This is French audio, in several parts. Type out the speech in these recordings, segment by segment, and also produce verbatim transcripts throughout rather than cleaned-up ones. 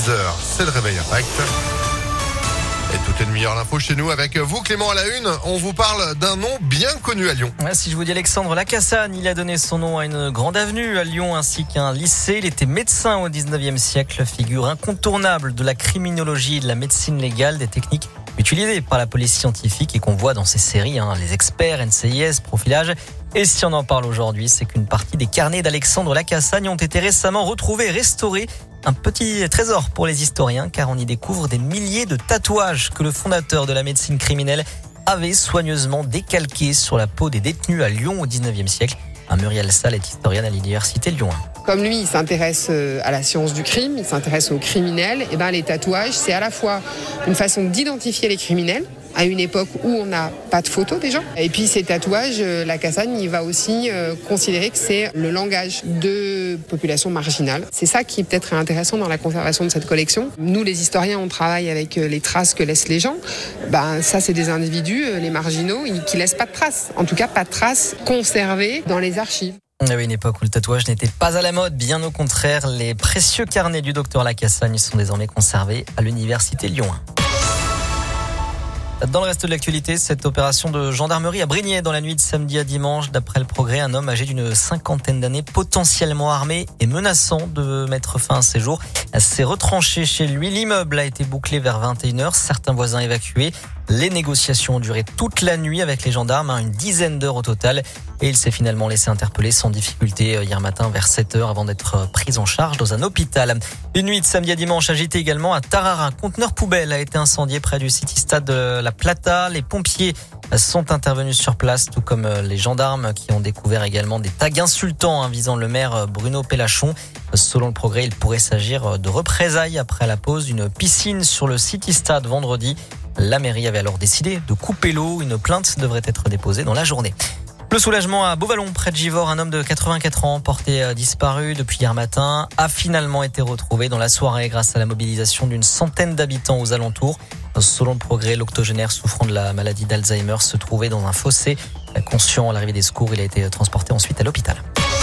six heures, c'est le réveil Impact. Et toutes les demi-heures l'info chez nous avec vous Clément à la une. On vous parle d'un nom bien connu à Lyon. Ouais, si je vous dis Alexandre Lacassagne, il a donné son nom à une grande avenue à Lyon ainsi qu'à un lycée. Il était médecin au dix-neuvième siècle, figure incontournable de la criminologie et de la médecine légale, des techniques utilisées par la police scientifique et qu'on voit dans ces séries, hein, les experts, N C I S, profilage. Et si on en parle aujourd'hui, c'est qu'une partie des carnets d'Alexandre Lacassagne ont été récemment retrouvés et restaurés. Un petit trésor pour les historiens car on y découvre des milliers de tatouages que le fondateur de la médecine criminelle avait soigneusement décalqués sur la peau des détenus à Lyon au dix-neuvième siècle. Un Muriel Salle est historienne à l'université de Lyon. Comme lui, il s'intéresse à la science du crime, il s'intéresse aux criminels, et ben les tatouages, c'est à la fois une façon d'identifier les criminels, à une époque où on n'a pas de photos déjà. Et puis ces tatouages, Lacassagne, il va aussi considérer que c'est le langage de populations marginales. C'est ça qui est peut-être intéressant dans la conservation de cette collection. Nous, les historiens, on travaille avec les traces que laissent les gens. Ben, ça, c'est des individus, les marginaux, qui laissent pas de traces. En tout cas, pas de traces conservées dans les archives. Il y avait une époque où le tatouage n'était pas à la mode, bien au contraire. Les précieux carnets du docteur Lacassagne sont désormais conservés à l'université Lyon. Dans le reste de l'actualité, cette opération de gendarmerie à Brignais dans la nuit de samedi à dimanche. D'après le Progrès, un homme âgé d'une cinquantaine d'années, potentiellement armé et menaçant de mettre fin à ses jours, s'est retranché chez lui. L'immeuble a été bouclé vers vingt et une heures, certains voisins évacués. Les négociations ont duré toute la nuit avec les gendarmes, une dizaine d'heures au total. Et il s'est finalement laissé interpeller sans difficulté hier matin vers sept heures avant d'être pris en charge dans un hôpital. Une nuit de samedi à dimanche agitée également à Tarare. Un conteneur poubelle a été incendié près du City Stade de La Plata. Les pompiers sont intervenus sur place, tout comme les gendarmes qui ont découvert également des tags insultants visant le maire Bruno Pellachon. Selon le Progrès, il pourrait s'agir de représailles après la pose d'une piscine sur le City Stade vendredi. La mairie avait alors décidé de couper l'eau. Une plainte devrait être déposée dans la journée. Le soulagement à Beauvallon, près de Givors, un homme de quatre-vingt-quatre ans porté disparu depuis hier matin a finalement été retrouvé dans la soirée grâce à la mobilisation d'une centaine d'habitants aux alentours. Selon le Progrès, l'octogénaire souffrant de la maladie d'Alzheimer se trouvait dans un fossé. Conscient à l'arrivée des secours, il a été transporté ensuite à l'hôpital.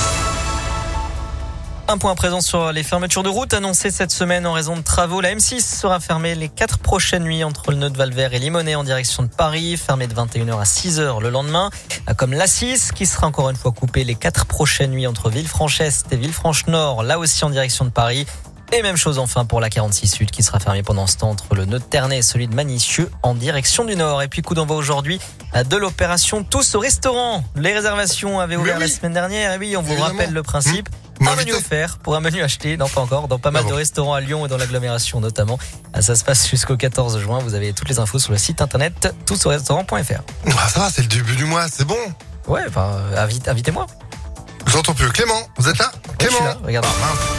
Un point à présent sur les fermetures de route annoncées cette semaine en raison de travaux. La M six sera fermée les quatre prochaines nuits entre le nœud de Valvert et Limonest en direction de Paris, fermée de vingt et une heures à six heures le lendemain. Comme l'A six qui sera encore une fois coupée les quatre prochaines nuits entre Villefranche-Est et Villefranche-Nord, là aussi en direction de Paris. Et même chose enfin pour la quarante-six Sud qui sera fermée pendant ce temps entre le nœud de Ternay et celui de Manicieux en direction du Nord. Et puis coup d'envoi aujourd'hui de l'opération Tous au restaurant. Les réservations avaient ouvert oui. la semaine dernière. Et oui, on vous Évidemment. rappelle le principe. Mmh. Un menu offert pour un menu acheté, non pas encore, dans pas mal ah bon. de restaurants à Lyon et dans l'agglomération notamment. Ça se passe jusqu'au quatorze juin. Vous avez toutes les infos sur le site internet tous au restaurant point f r. Ah, ça va, c'est le début du mois, c'est bon. Ouais, enfin, invite, invitez-moi. Je n'entends plus. Clément, vous êtes là? Ouais, Clément. je suis là, regarde. Ah,